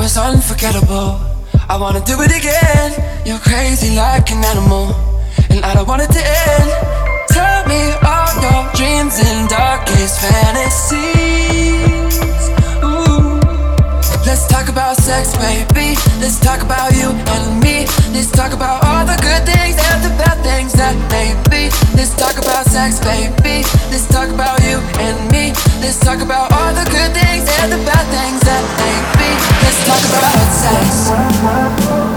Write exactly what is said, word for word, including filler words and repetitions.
was unforgettable. I wanna do it again. You're crazy like an animal, and I don't want it to end. Tell me all your dreams and darkest fantasies. Ooh. Let's talk about sex, baby. Let's talk about you and me. Let's talk about all the good things and the bad things that may be. Let's talk about sex, baby. Let's talk about you and me. Let's talk about all the good things and the bad things that may be. Let's talk about sex.